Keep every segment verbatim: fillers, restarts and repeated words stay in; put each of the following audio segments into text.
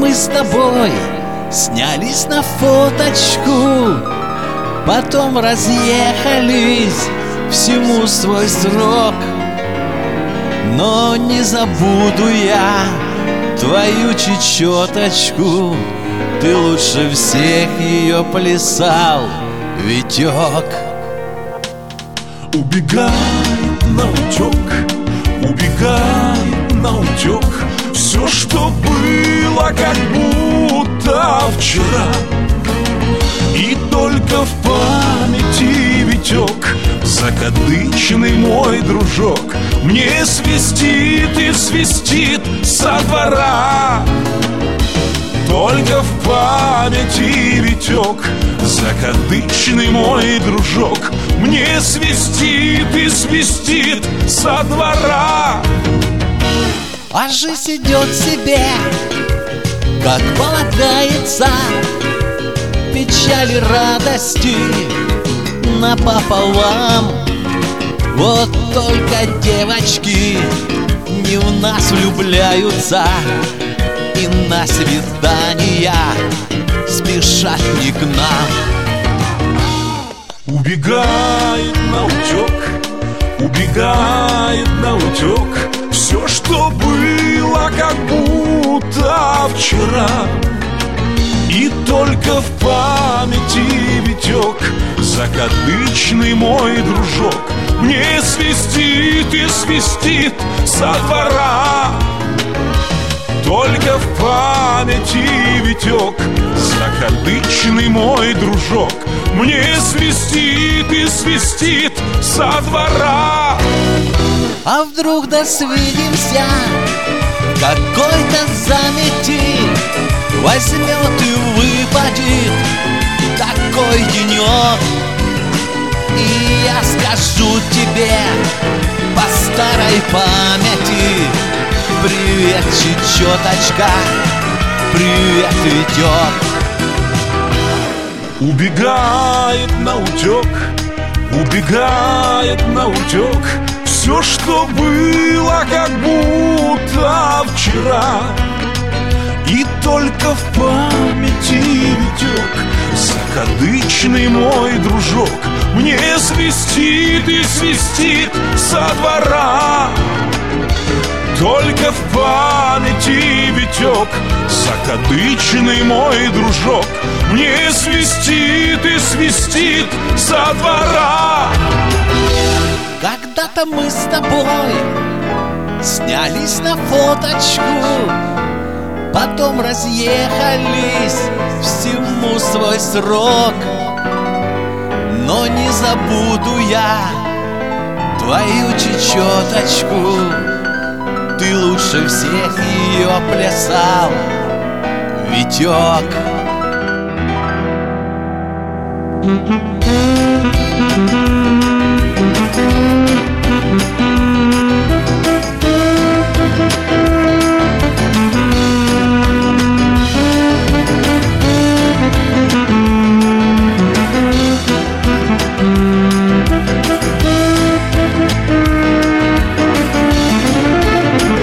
мы с тобой снялись на фоточку, потом разъехались, всему свой срок. Но не забуду я твою чечеточку, ты лучше всех ее плясал, Витек. Убегает наутек, убегает наутек все, что было, как будто вчера. И только в памяти, Витек, закадычный мой дружок мне свистит и свистит со двора. Только в памяти, Витек, закадычный мой дружок мне свистит и свистит со двора. А жизнь идет себе, как полагается, печали, радости напополам. Вот только девочки не в нас влюбляются и на свидания спешат не к нам. Убегает наутек, убегает наутек все, что было, как будто вчера. И только в памяти, Витек, закадычный мой дружок мне свистит и свистит со двора. Только в памяти, Витек, закадычный мой дружок мне свистит и свистит со двора. А вдруг да свидимся в какой-то замети, возьмет и выпадет такой денек, и я скажу тебе по старой памяти: привет, чечеточка, привет, Витек. Убегает наутек, убегает наутек все, что было, как будто вчера. И только в памяти, Витек, закадычный мой дружок мне свистит и свистит со двора. Только в памяти, Витек, закадычный мой дружок мне свистит и свистит со двора. Когда-то мы с тобой снялись на фоточку, потом разъехались, всему свой срок. Но не забуду я твою чечеточку, ты лучше всех ее плясал, Витек.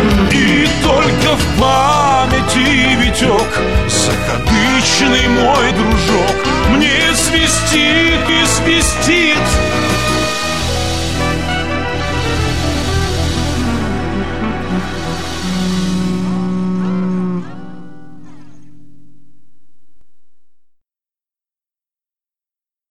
И только в памяти, Витек, закадычный мой